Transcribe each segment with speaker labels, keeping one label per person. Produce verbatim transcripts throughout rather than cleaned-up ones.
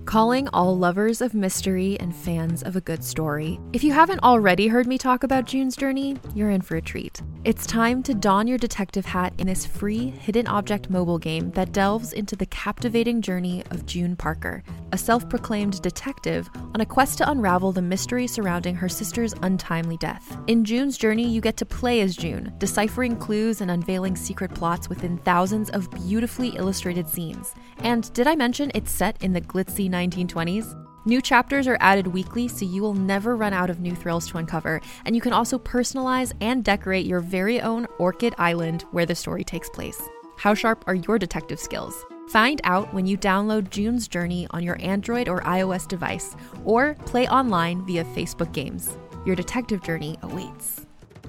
Speaker 1: calling all lovers of mystery and fans of a good story. If you haven't already heard me talk about June's Journey, you're in for a treat. It's time to don your detective hat in this free hidden object mobile game that delves into the captivating journey of June Parker, a self-proclaimed detective on a quest to unravel the mystery surrounding her sister's untimely death. In June's Journey, you get to play as June, deciphering clues and unveiling secret plots within thousands of beautifully illustrated scenes. And did I mention it's set in the glitzy nineteen twenties? New chapters are added weekly, so you will never run out of new thrills to uncover, and you can also personalize and decorate your very own Orchid Island where the story takes place. How sharp are your detective skills? Find out when you download June's Journey on your Android or iOS device, or play online via Facebook Games. Your detective journey awaits.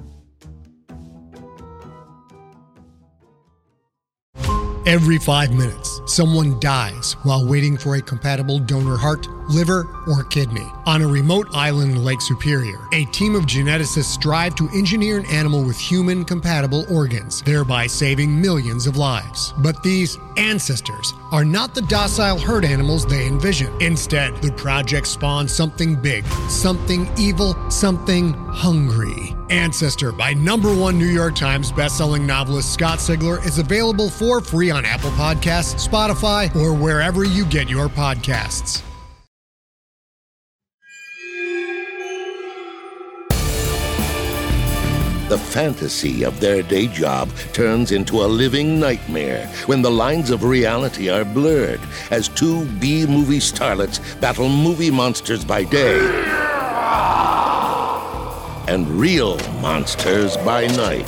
Speaker 2: Every five minutes, someone dies while waiting for a compatible donor heart, liver, or kidney. On a remote island in Lake Superior, a team of geneticists strive to engineer an animal with human-compatible organs, thereby saving millions of lives. But these ancestors are not the docile herd animals they envision. Instead, the project spawns something big, something evil, something hungry. Ancestor by number one New York Times bestselling novelist Scott Sigler is available for free on Apple Podcasts, Spotify, or wherever you get your podcasts.
Speaker 3: The fantasy of their day job turns into a living nightmare when the lines of reality are blurred as two B-movie starlets battle movie monsters by day and real monsters by night.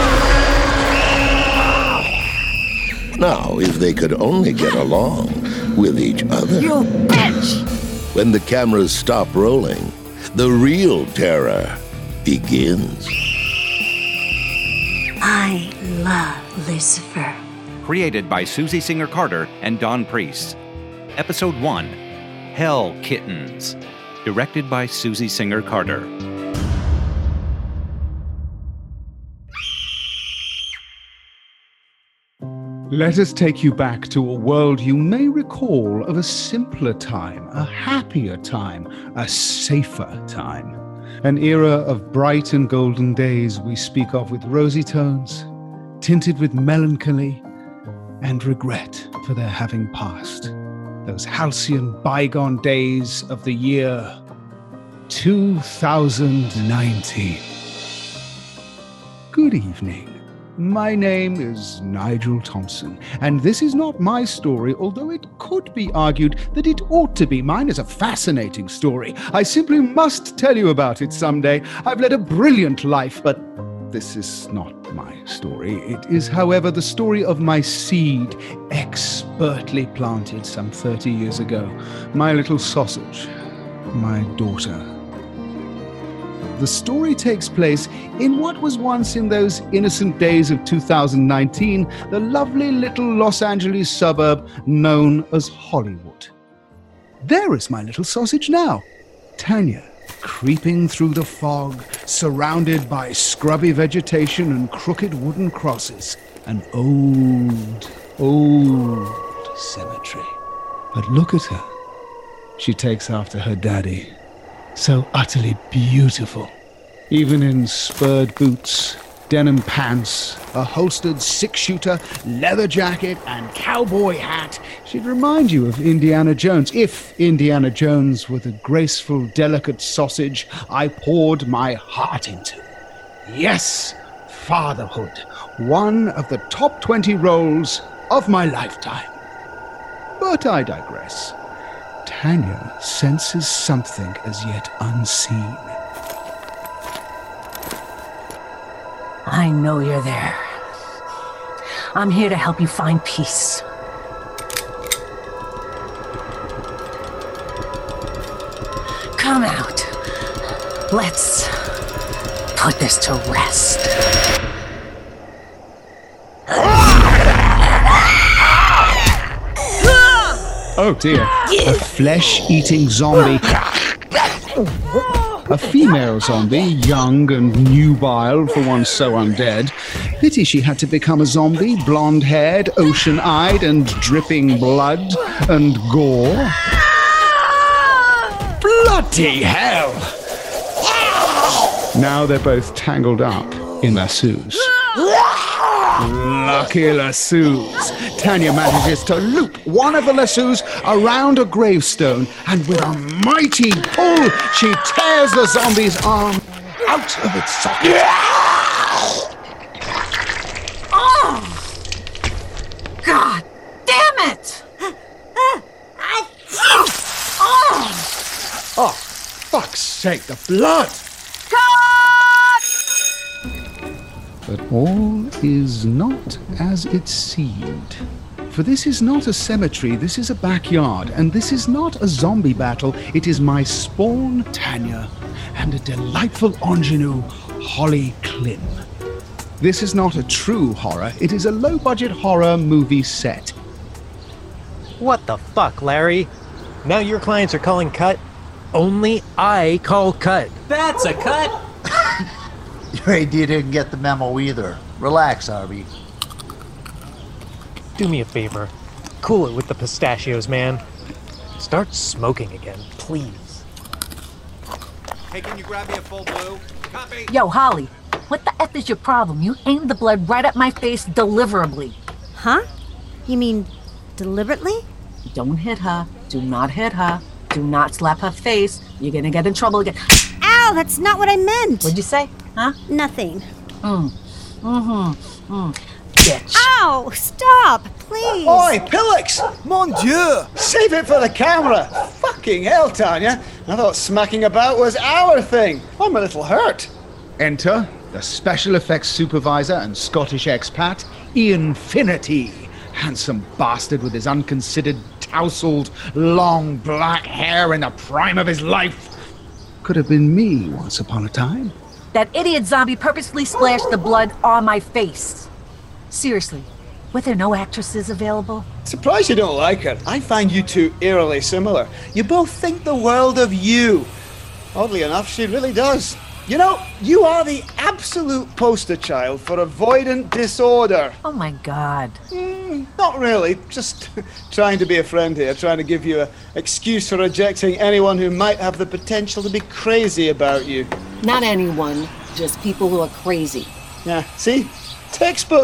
Speaker 3: Now, if they could only get along with each other.
Speaker 4: You bitch!
Speaker 3: When the cameras stop rolling, the real terror begins.
Speaker 4: I love Lucifer.
Speaker 5: Created by Susie Singer Carter and Don Priest. Episode one, Hell Kittens. Directed by Susie Singer Carter.
Speaker 6: Let us take you back to a world you may recall of a simpler time, a happier time, a safer time. An era of bright and golden days we speak of with rosy tones, tinted with melancholy and regret for their having passed. Those halcyon bygone days of the year two thousand nineteen. Good evening. My name is Nigel Thompson, and this is not my story, although it could be argued that it ought to be. Mine is a fascinating story. I simply must tell you about it someday. I've led a brilliant life, but this is not my story. It is, however, the story of my seed, expertly planted some thirty years ago. My little sausage, my daughter. The story takes place in what was once, in those innocent days of two thousand nineteen, the lovely little Los Angeles suburb known as Hollywood. There is my little sausage now, Tanya, creeping through the fog, surrounded by scrubby vegetation and crooked wooden crosses. An old, old cemetery. But look at her. She takes after her daddy. So utterly beautiful. Even in spurred boots, denim pants, a holstered six-shooter, leather jacket, and cowboy hat, she'd remind you of Indiana Jones, if Indiana Jones were the graceful, delicate sausage I poured my heart into. Yes, fatherhood, one of the top twenty roles of my lifetime. But I digress. Tanya senses something as yet unseen.
Speaker 4: I know you're there. I'm here to help you find peace. Come out. Let's put this to rest.
Speaker 6: Oh dear, a flesh-eating zombie. A female zombie, young and nubile for one so undead. Pity she had to become a zombie, blonde-haired, ocean-eyed, and dripping blood and gore. Bloody hell! Now they're both tangled up in lassos. Lucky lassos. Tanya manages to loop one of the lassos around a gravestone, and with a mighty pull, she tears the zombie's arm out of its socket.
Speaker 4: Oh! God damn it! Oh!
Speaker 6: Oh, fuck's sake, the blood! But all is not as it seemed. For this is not a cemetery, this is a backyard, and this is not a zombie battle, it is my spawn, Tanya, and a delightful ingenue, Holly Klim. This is not a true horror, it is a low-budget horror movie set.
Speaker 7: What the fuck, Larry? Now your clients are calling cut? Only I call cut.
Speaker 8: That's a cut!
Speaker 9: Your A D didn't get the memo either. Relax, Harvey.
Speaker 7: Do me a favor. Cool it with the pistachios, man. Start smoking again, please.
Speaker 8: Hey, can you grab me a full blue? Copy!
Speaker 4: Yo, Holly, what the F is your problem? You aimed the blood right at my face deliberately.
Speaker 10: Huh? You mean deliberately?
Speaker 4: Don't hit her. Do not hit her. Do not slap her face. You're gonna get in trouble again.
Speaker 10: Ow, that's not what I meant!
Speaker 4: What'd you say? Huh?
Speaker 10: Nothing.
Speaker 4: Mm. Mm-hmm. Mm. Bitch.
Speaker 10: Ow! Stop, please!
Speaker 11: Oi, Pillix! Mon Dieu! Save it for the camera! Fucking hell, Tanya! I thought smacking about was our thing. I'm a little hurt.
Speaker 6: Enter the special effects supervisor and Scottish expat, Ian Finity. Handsome bastard with his unconsidered, tousled, long black hair in the prime of his life. Could have been me once upon a time.
Speaker 4: That idiot zombie purposely splashed the blood on my face. Seriously, were there no actresses available?
Speaker 11: Surprised you don't like her. I find you two eerily similar. You both think the world of you. Oddly enough, she really does. You know, you are the absolute poster child for avoidant disorder.
Speaker 4: Oh my God.
Speaker 11: Mm, not really. Just trying to be a friend here, trying to give you an excuse for rejecting anyone who might have the potential to be crazy about you.
Speaker 12: Not anyone, just people who are crazy.
Speaker 11: Yeah, see? Textbook.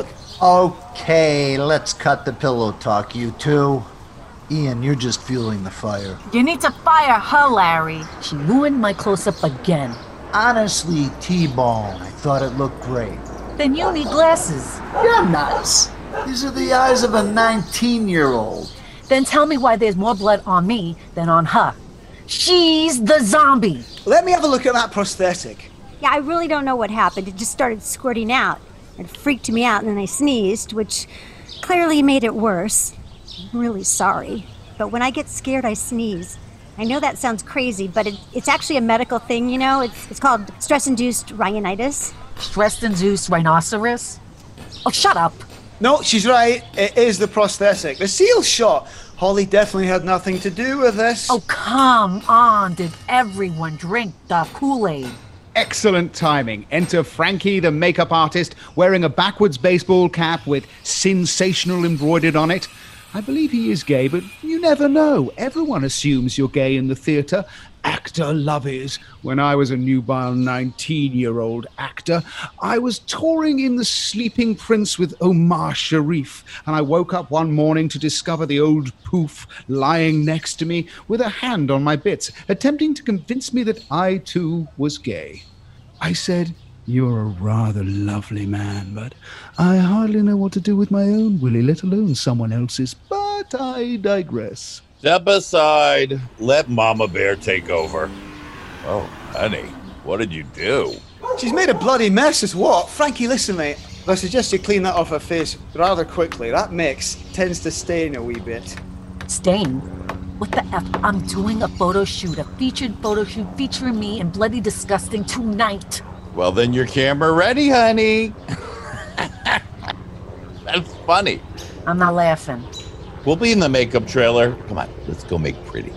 Speaker 9: Okay, let's cut the pillow talk, you two. Ian, you're just fueling the fire.
Speaker 4: You need to fire her, Larry. She ruined my close-up again.
Speaker 9: Honestly, T-Bone, I thought it looked great.
Speaker 4: Then you need glasses.
Speaker 9: You're nuts. These are the eyes of a nineteen-year-old.
Speaker 4: Then tell me why there's more blood on me than on her. She's the zombie.
Speaker 11: Let me have a look at that prosthetic.
Speaker 10: Yeah, I really don't know what happened. It just started squirting out. It freaked me out and then I sneezed, which clearly made it worse. I'm really sorry. But when I get scared, I sneeze. I know that sounds crazy, but it, it's actually a medical thing, you know? It's, it's called stress-induced rhinitis.
Speaker 4: Stress-induced rhinoceros? Oh, shut up.
Speaker 11: No, she's right. It is the prosthetic. The seal shot. Holly definitely had nothing to do with this.
Speaker 4: Oh, come on. Did everyone drink the Kool-Aid?
Speaker 6: Excellent timing. Enter Frankie, the makeup artist, wearing a backwards baseball cap with sensational embroidered on it. I believe he is gay, but you never know. Everyone assumes you're gay in the theatre. Actor lovies. When I was a nubile nineteen-year-old actor, I was touring in The Sleeping Prince with Omar Sharif, and I woke up one morning to discover the old poof lying next to me with a hand on my bits, attempting to convince me that I, too, was gay. I said, "You're a rather lovely man, but I hardly know what to do with my own willy, let alone someone else's. But I digress."
Speaker 13: Step aside. Let Mama Bear take over. Oh, honey, what did you do?
Speaker 11: She's made a bloody mess as what? Frankie, listen, mate. I suggest you clean that off her face rather quickly. That mix tends to stain a wee bit.
Speaker 4: Stain? What the F? I'm doing a photo shoot, a featured photo shoot featuring me in Bloody Disgusting tonight.
Speaker 13: Well, then your camera ready, honey. That's funny.
Speaker 4: I'm not laughing.
Speaker 13: We'll be in the makeup trailer. Come on, let's go make pretty.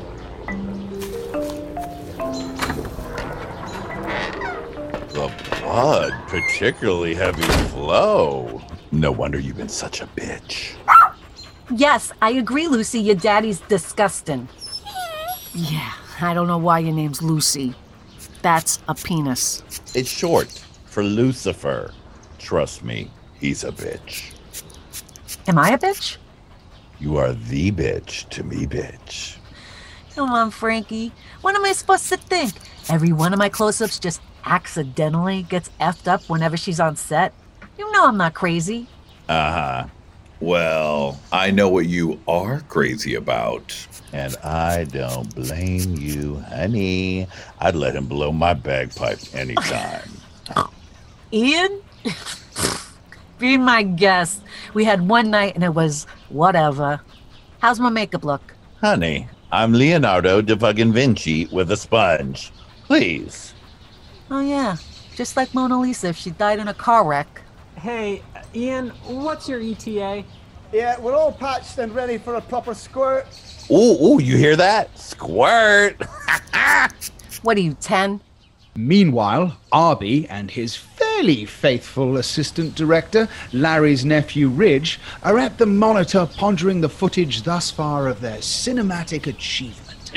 Speaker 13: The blood, particularly heavy flow. No wonder you've been such a bitch.
Speaker 4: Yes, I agree, Lucy. Your daddy's disgusting.
Speaker 12: Yeah, I don't know why your name's Lucy. That's a penis.
Speaker 13: It's short for Lucifer. Trust me, he's a bitch.
Speaker 4: Am I a bitch?
Speaker 13: You are the bitch to me, bitch.
Speaker 4: Come on, Frankie. What am I supposed to think? Every one of my close-ups just accidentally gets effed up whenever she's on set? You know I'm not crazy.
Speaker 13: Uh-huh. Well, I know what you are crazy about. And I don't blame you, honey. I'd let him blow my bagpipe anytime.
Speaker 4: Ian? Be my guest. We had one night and it was whatever. How's my makeup look?
Speaker 13: Honey, I'm Leonardo da fucking Vinci with a sponge. Please.
Speaker 4: Oh yeah, just like Mona Lisa if she died in a car wreck.
Speaker 7: Hey, Ian, what's your E T A?
Speaker 11: Yeah, we're all patched and ready for a proper squirt.
Speaker 13: Ooh, ooh, you hear that? Squirt!
Speaker 4: What are you, ten?
Speaker 6: Meanwhile, Arby and his fairly faithful assistant director, Larry's nephew Ridge, are at the monitor pondering the footage thus far of their cinematic achievement.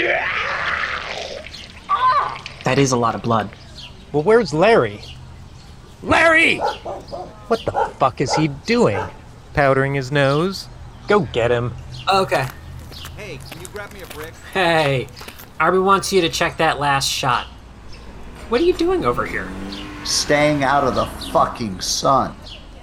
Speaker 7: That is a lot of blood. Well, where's Larry? Larry! What the fuck is he doing? Powdering his nose? Go get him.
Speaker 14: Okay.
Speaker 8: Hey, can you grab me a brick?
Speaker 14: Hey, Arby wants you to check that last shot. What are you doing over here?
Speaker 9: Staying out of the fucking sun.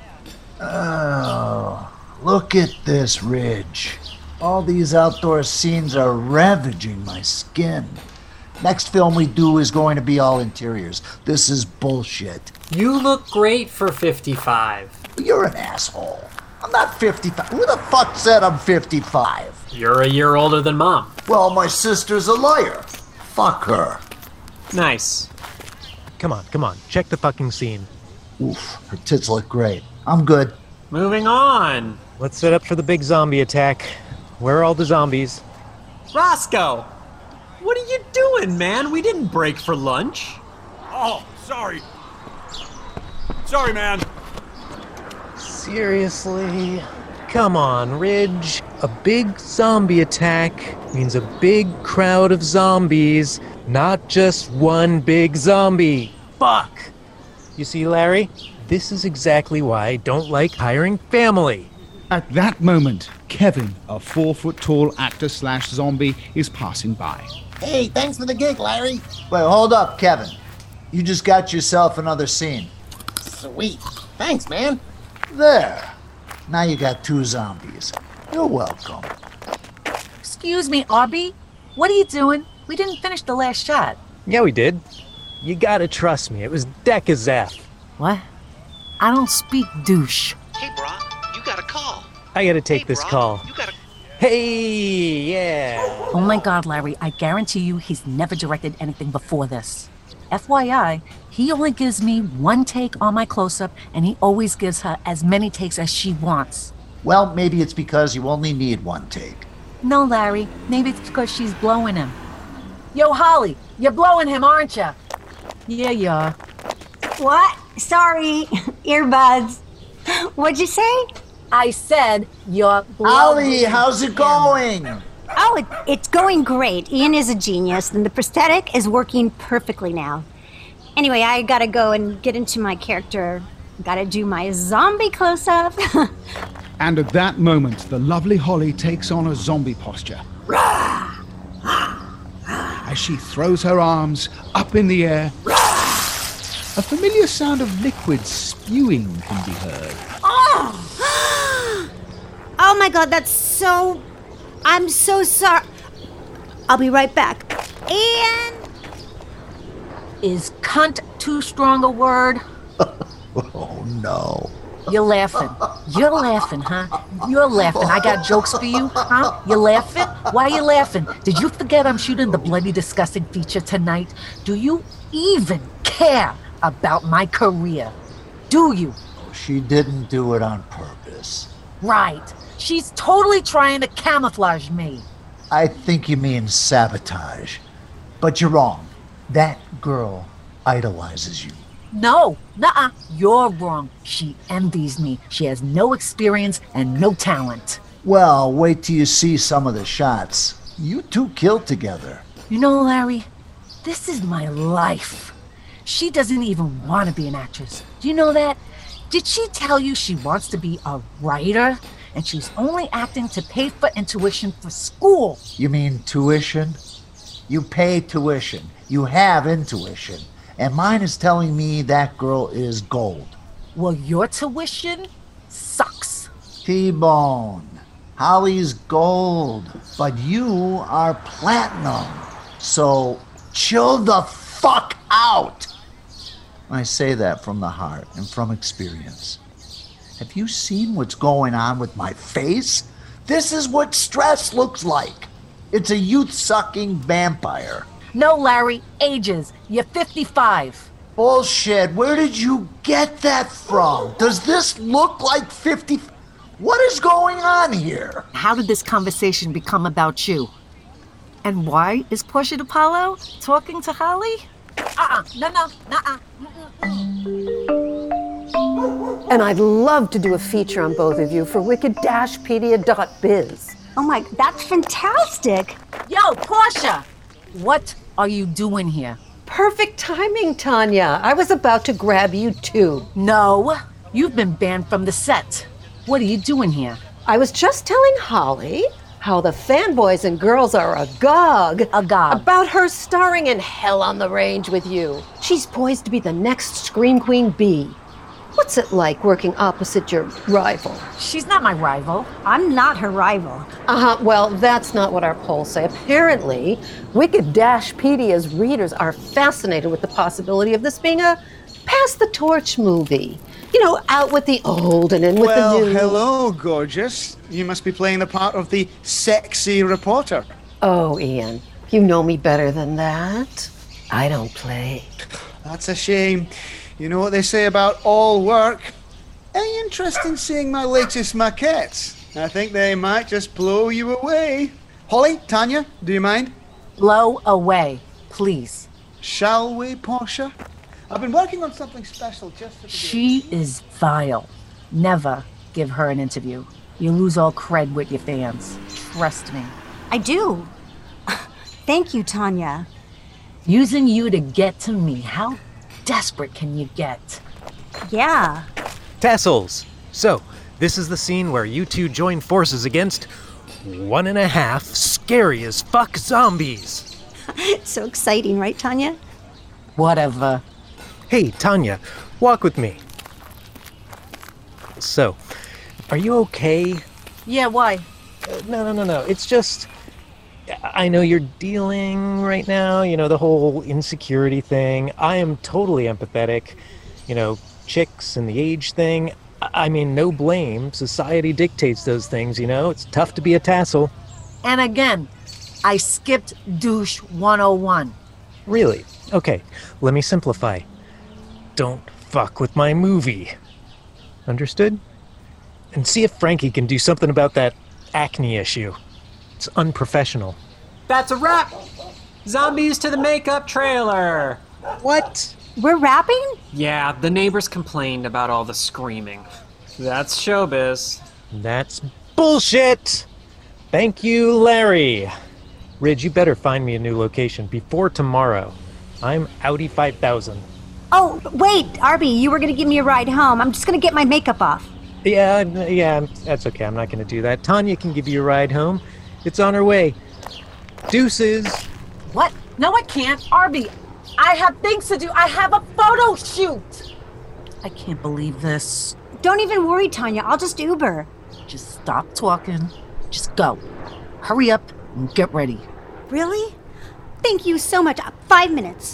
Speaker 9: Oh, look at this ridge. All these outdoor scenes are ravaging my skin. Next film we do is going to be all interiors. This is bullshit.
Speaker 14: You look great for fifty-five.
Speaker 9: You're an asshole. I'm not fifty-five. Who the fuck said I'm fifty-five?
Speaker 14: You're a year older than Mom.
Speaker 9: Well, my sister's a liar. Fuck her.
Speaker 14: Nice.
Speaker 7: Come on, come on. Check the fucking scene.
Speaker 9: Oof, her tits look great. I'm good.
Speaker 14: Moving on.
Speaker 7: Let's set up for the big zombie attack. Where are all the zombies?
Speaker 14: Roscoe! What are you doing, man? We didn't break for lunch.
Speaker 8: Oh, sorry. Sorry, man.
Speaker 7: Seriously? Come on, Ridge. A big zombie attack means a big crowd of zombies, not just one big zombie. Fuck! You see, Larry? This is exactly why I don't like hiring family.
Speaker 6: At that moment, Kevin, a four-foot-tall actor slash zombie, is passing by.
Speaker 9: Hey, thanks for the gig, Larry. Wait, hold up, Kevin. You just got yourself another scene.
Speaker 15: Sweet. Thanks, man.
Speaker 9: There. Now you got two zombies. You're welcome.
Speaker 4: Excuse me, Arby. What are you doing? We didn't finish the last shot.
Speaker 7: Yeah, we did. You gotta trust me. It was deck as F.
Speaker 4: What? I don't speak douche.
Speaker 15: Hey, brah, you got a call.
Speaker 7: I gotta take
Speaker 15: hey,
Speaker 7: this
Speaker 15: brah,
Speaker 7: call.
Speaker 15: You gotta...
Speaker 7: Hey, yeah.
Speaker 4: Oh my God, Larry, I guarantee you he's never directed anything before this. F Y I, he only gives me one take on my close-up, and he always gives her as many takes as she wants.
Speaker 9: Well, maybe it's because you only need one take.
Speaker 4: No, Larry, maybe it's because she's blowing him. Yo, Holly, you're blowing him, aren't you? Yeah, yeah.
Speaker 10: What? Sorry, earbuds. What'd you say?
Speaker 4: I said you're blowing
Speaker 9: Holly, how's it
Speaker 4: him.
Speaker 9: going?
Speaker 10: Oh, it, it's going great. Ian is a genius, and the prosthetic is working perfectly now. Anyway, I gotta go and get into my character. Gotta do my zombie close-up.
Speaker 6: And at that moment, the lovely Holly takes on a zombie posture. As she throws her arms up in the air, a familiar sound of liquid spewing can be heard.
Speaker 10: Oh! Oh my God, that's so... I'm so sorry. I'll be right back. Ian!
Speaker 4: Is cunt too strong a word?
Speaker 9: Oh, no.
Speaker 4: You're laughing. You're laughing, huh? You're laughing. I got jokes for you, huh? You laughing? Why are you laughing? Did you forget I'm shooting the Bloody Disgusting feature tonight? Do you even care about my career? Do you?
Speaker 9: She didn't do it on purpose.
Speaker 4: Right. She's totally trying to camouflage me.
Speaker 9: I think you mean sabotage. But you're wrong. That girl idolizes you.
Speaker 4: No, nuh-uh. You're wrong. She envies me. She has no experience and no talent.
Speaker 9: Well, wait till you see some of the shots. You two killed together.
Speaker 4: You know, Larry, this is my life. She doesn't even want to be an actress. Do you know that? Did she tell you she wants to be a writer? And she's only acting to pay for intuition for school.
Speaker 9: You mean tuition? You pay tuition. You have intuition. And mine is telling me that girl is gold.
Speaker 4: Well, your tuition sucks.
Speaker 9: T-Bone. Holly's gold. But you are platinum. So chill the fuck out. I say that from the heart and from experience. Have you seen what's going on with my face? This is what stress looks like. It's a youth-sucking vampire.
Speaker 4: No, Larry, ages. You're fifty-five.
Speaker 9: Bullshit. Where did you get that from? Does this look like fifty? What is going on here?
Speaker 12: How did this conversation become about you? And why is Portia DiPaolo talking to Holly?
Speaker 4: Uh-uh. No, no, nuh-uh.
Speaker 16: And I'd love to do a feature on both of you for wicked dash pedia dot biz.
Speaker 10: Oh my, that's fantastic.
Speaker 4: Yo, Portia, what are you doing here?
Speaker 16: Perfect timing, Tanya. I was about to grab you too.
Speaker 4: No, you've been banned from the set. What are you doing here?
Speaker 16: I was just telling Holly how the fanboys and girls are agog.
Speaker 4: Agog.
Speaker 16: About her starring in Hell on the Range with you. She's poised to be the next Scream Queen bee. What's it like working opposite your rival?
Speaker 4: She's not my rival.
Speaker 10: I'm not her rival.
Speaker 16: Uh-huh, well, that's not what our polls say. Apparently, Wicked Dash Pedia's readers are fascinated with the possibility of this being a pass-the-torch movie. You know, out with the old and in with
Speaker 11: well,
Speaker 16: the new.
Speaker 11: Well, hello, gorgeous. You must be playing the part of the sexy reporter.
Speaker 16: Oh, Ian, you know me better than that. I don't play.
Speaker 11: That's a shame. You know what they say about all work? Any interest in seeing my latest maquettes? I think they might just blow you away. Holly, Tanya, do you mind?
Speaker 4: Blow away, please.
Speaker 11: Shall we, Portia? I've been working on something special just for the
Speaker 4: She is vile. Never give her an interview. You lose all cred with your fans. Trust me.
Speaker 10: I do. Thank you, Tanya.
Speaker 4: Using you to get to me. How desperate can you get?
Speaker 10: Yeah.
Speaker 7: Tassels. So, this is the scene where you two join forces against one and a half scary as fuck zombies.
Speaker 10: So exciting, right, Tanya?
Speaker 4: Whatever.
Speaker 7: Hey, Tanya, walk with me. So, are you okay?
Speaker 4: Yeah, why?
Speaker 7: Uh, no, no, no, no. It's just, I know you're dealing right now, you know, the whole insecurity thing. I am totally empathetic. You know, chicks and the age thing. I mean, no blame. Society dictates those things, you know? It's tough to be a tassel.
Speaker 4: And again, I skipped douche one oh one.
Speaker 7: Really? Okay, let me simplify. Don't fuck with my movie. Understood? And see if Frankie can do something about that acne issue. It's unprofessional.
Speaker 14: That's a wrap! Zombies to the makeup trailer!
Speaker 7: What?
Speaker 10: We're rapping?
Speaker 14: Yeah, the neighbors complained about all the screaming. That's showbiz.
Speaker 7: That's bullshit! Thank you, Larry. Ridge, you better find me a new location before tomorrow. I'm Audi five thousand.
Speaker 10: Oh, wait, Arby, you were gonna give me a ride home. I'm just gonna get my makeup off.
Speaker 7: Yeah, yeah, that's okay. I'm not gonna do that. Tanya can give you a ride home. It's on her way. Deuces.
Speaker 4: What? No, I can't. Arby, I have things to do. I have a photo shoot. I can't believe this.
Speaker 10: Don't even worry, Tanya. I'll just Uber.
Speaker 4: Just stop talking. Just go. Hurry up and get ready.
Speaker 10: Really? Thank you so much. Uh, five minutes.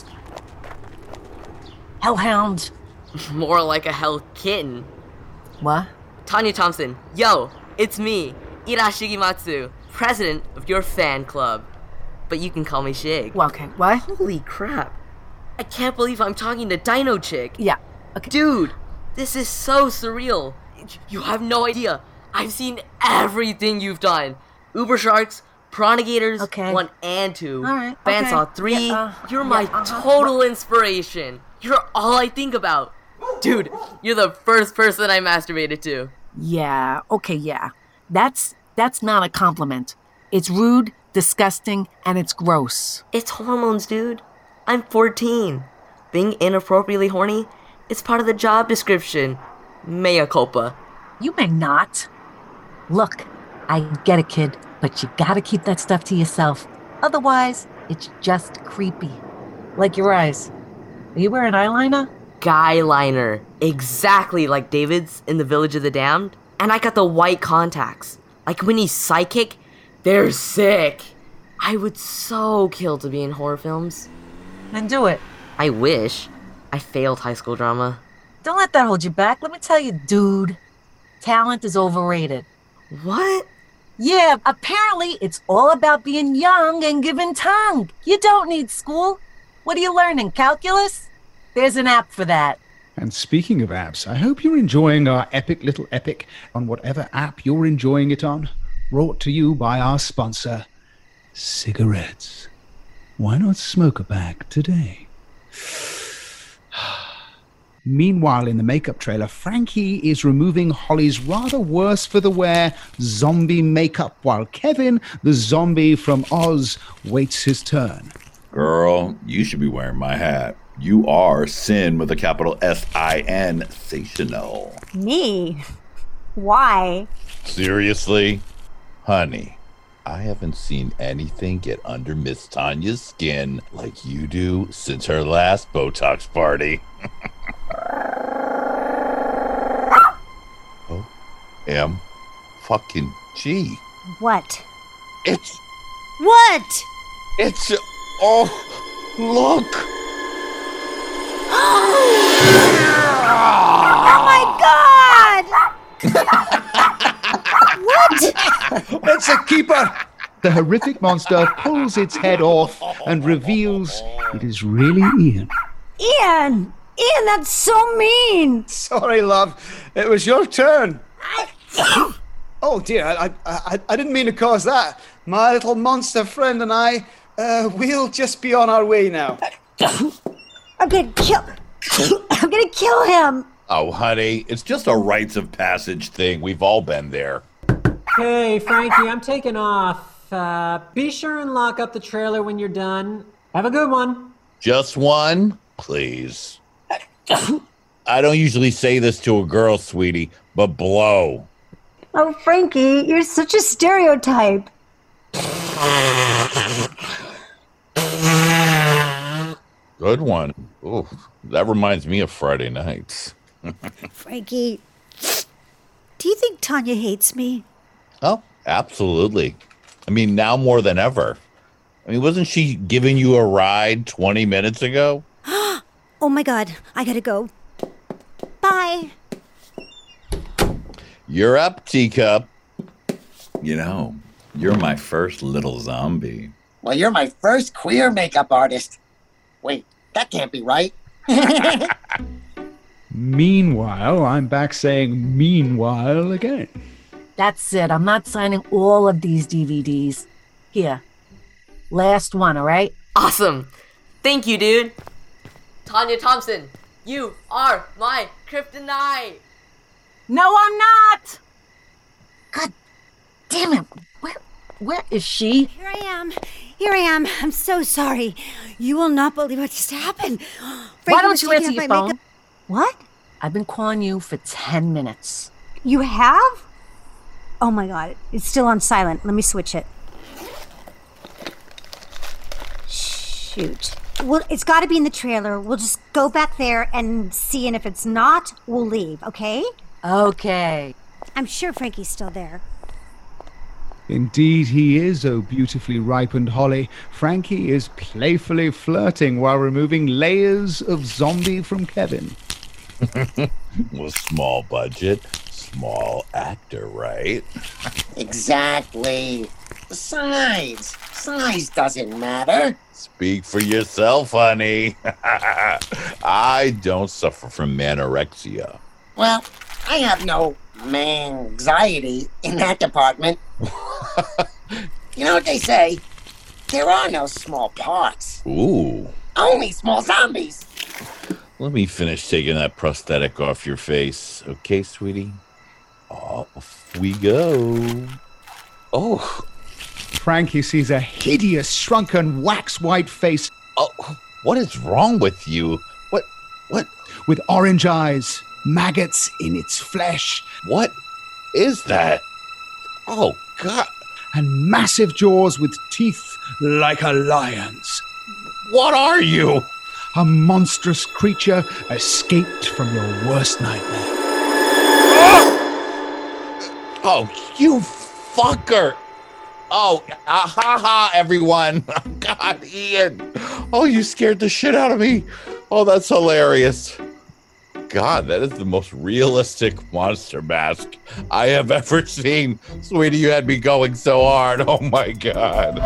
Speaker 4: Hellhound.
Speaker 17: More like a hell kitten.
Speaker 4: What?
Speaker 17: Tanya Thompson, yo, it's me, Ira Shigematsu, president of your fan club. But you can call me Shig.
Speaker 4: Well, okay, what?
Speaker 17: Holy crap. I can't believe I'm talking to Dino Chick.
Speaker 4: Yeah, okay.
Speaker 17: Dude, this is so surreal. You have no idea. I've seen everything you've done. Uber Sharks, Pronigators,
Speaker 4: okay.
Speaker 17: one and two.
Speaker 4: All right,
Speaker 17: Bandsaw
Speaker 4: okay.
Speaker 17: three.
Speaker 4: Yeah, uh,
Speaker 17: You're my
Speaker 4: yeah, uh-huh.
Speaker 17: total inspiration. You're all I think about. Dude, you're the first person I masturbated to.
Speaker 4: Yeah, okay, yeah. That's that's not a compliment.
Speaker 12: It's rude, disgusting, and it's gross.
Speaker 17: It's hormones, dude. I'm fourteen. Being inappropriately horny is part of the job description. Mea culpa.
Speaker 4: You may not. Look, I get it, kid, but you gotta keep that stuff to yourself. Otherwise, it's just creepy. Like your eyes. Are you wearing eyeliner?
Speaker 17: Guy liner. Exactly like David's in the Village of the Damned. And I got the white contacts. Like when he's psychic, they're sick. I would so kill to be in horror films.
Speaker 4: Then do it.
Speaker 17: I wish. I failed high school drama.
Speaker 4: Don't let that hold you back. Let me tell you, dude. Talent is overrated.
Speaker 17: What?
Speaker 4: Yeah, apparently it's all about being young and giving tongue. You don't need school. What are you learning, calculus? There's an app for that.
Speaker 6: And speaking of apps, I hope you're enjoying our epic little epic on whatever app you're enjoying it on. Brought to you by our sponsor, cigarettes. Why not smoke a pack today? Meanwhile, in the makeup trailer, Frankie is removing Holly's rather worse for the wear zombie makeup, while Kevin, the zombie from Oz, waits his turn.
Speaker 13: Girl, you should be wearing my hat. You are Sin with a capital S I N, sensational.
Speaker 10: Me? Why?
Speaker 13: Seriously? Honey, I haven't seen anything get under Miss Tanya's skin like you do since her last Botox party. O M fucking G.
Speaker 10: What?
Speaker 13: It's...
Speaker 10: What?
Speaker 13: It's... Oh, look!
Speaker 10: Oh my God! What?
Speaker 6: It's a keeper! The horrific monster pulls its head off and reveals it is really Ian.
Speaker 10: Ian! Ian, that's so mean!
Speaker 11: Sorry, love. It was your turn. Oh, dear. I, I, I didn't mean to cause that. My little monster friend and I, uh, we'll just be on our way now.
Speaker 10: I'm gonna kill... I'm gonna kill him!
Speaker 13: Oh, honey, it's just a rites of passage thing. We've all been there.
Speaker 14: Hey, Frankie, I'm taking off. Uh, be sure and lock up the trailer when you're done. Have a good one.
Speaker 13: Just one? Please. I don't usually say this to a girl, sweetie, but blow.
Speaker 10: Oh, Frankie, you're such a stereotype.
Speaker 13: Good one. Ooh, that reminds me of Friday nights.
Speaker 10: Frankie, do you think Tanya hates me?
Speaker 13: Oh, absolutely. I mean, now more than ever. I mean, wasn't she giving you a ride twenty minutes ago?
Speaker 10: Oh my God, I gotta go. Bye.
Speaker 13: You're up, teacup. You know, you're my first little zombie.
Speaker 15: Well, you're my first queer makeup artist. Wait, that can't be right.
Speaker 6: Meanwhile, I'm back saying meanwhile again.
Speaker 4: That's it. I'm not signing all of these D V Ds. Here. Last one, all right?
Speaker 17: Awesome. Thank you, dude. Tanya Thompson, you are my kryptonite.
Speaker 4: No, I'm not! God damn it. Where, where is she?
Speaker 10: Here I am. Here I am. I'm so sorry. You will not believe what just happened.
Speaker 4: Why don't you answer your
Speaker 10: my
Speaker 4: phone?
Speaker 10: makeup- What?
Speaker 4: I've been calling you for ten minutes.
Speaker 10: You have? Oh my God, it's still on silent. Let me switch it. Shoot. Well, it's got to be in the trailer. We'll just go back there and see, and if it's not, we'll leave, okay?
Speaker 4: Okay.
Speaker 10: I'm sure Frankie's still there.
Speaker 6: Indeed he is, oh beautifully ripened Holly. Frankie is playfully flirting while removing layers of zombie from Kevin.
Speaker 13: Well, small budget, small actor, right?
Speaker 15: Exactly. Besides, size doesn't matter.
Speaker 13: Speak for yourself, honey. I don't suffer from anorexia.
Speaker 15: Well, I have no anxiety in that department. You know what they say? There are no small parts.
Speaker 13: Ooh.
Speaker 15: Only small zombies.
Speaker 13: Let me finish taking that prosthetic off your face. Okay, sweetie? Off we go. Oh,
Speaker 6: Frankie sees a hideous, shrunken, wax-white face.
Speaker 13: Oh, what is wrong with you? What? What?
Speaker 6: With orange eyes, maggots in its flesh.
Speaker 13: What is that? Oh, God.
Speaker 6: And massive jaws with teeth like a lion's.
Speaker 13: What are you?
Speaker 6: A monstrous creature escaped from your worst nightmare.
Speaker 13: Oh, you fucker. Oh, ah, ha ha, everyone. Oh, God, Ian. Oh, you scared the shit out of me. Oh, that's hilarious. God, that is the most realistic monster mask I have ever seen. Sweetie, you had me going so hard. Oh, my God.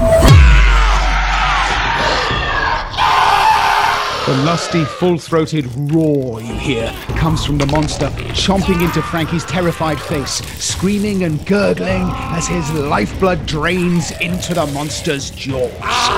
Speaker 6: The lusty, full-throated roar you hear comes from the monster, chomping into Frankie's terrified face, screaming and gurgling as his lifeblood drains into the monster's jaws.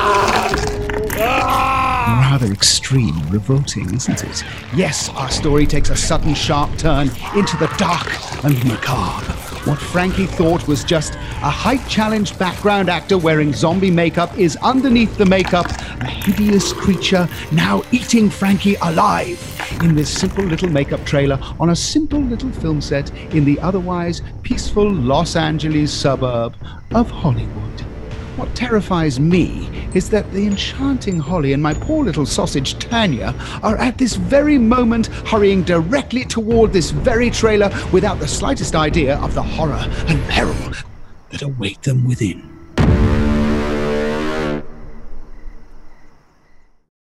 Speaker 6: Rather extreme and revolting, isn't it? Yes, our story takes a sudden, sharp turn into the dark and macabre. What Frankie thought was just a height-challenged background actor wearing zombie makeup is underneath the makeup a hideous creature now eating Frankie alive in this simple little makeup trailer on a simple little film set in the otherwise peaceful Los Angeles suburb of Hollywood. What terrifies me is that the enchanting Holly and my poor little sausage Tanya are at this very moment hurrying directly toward this very trailer without the slightest idea of the horror and peril that await them within.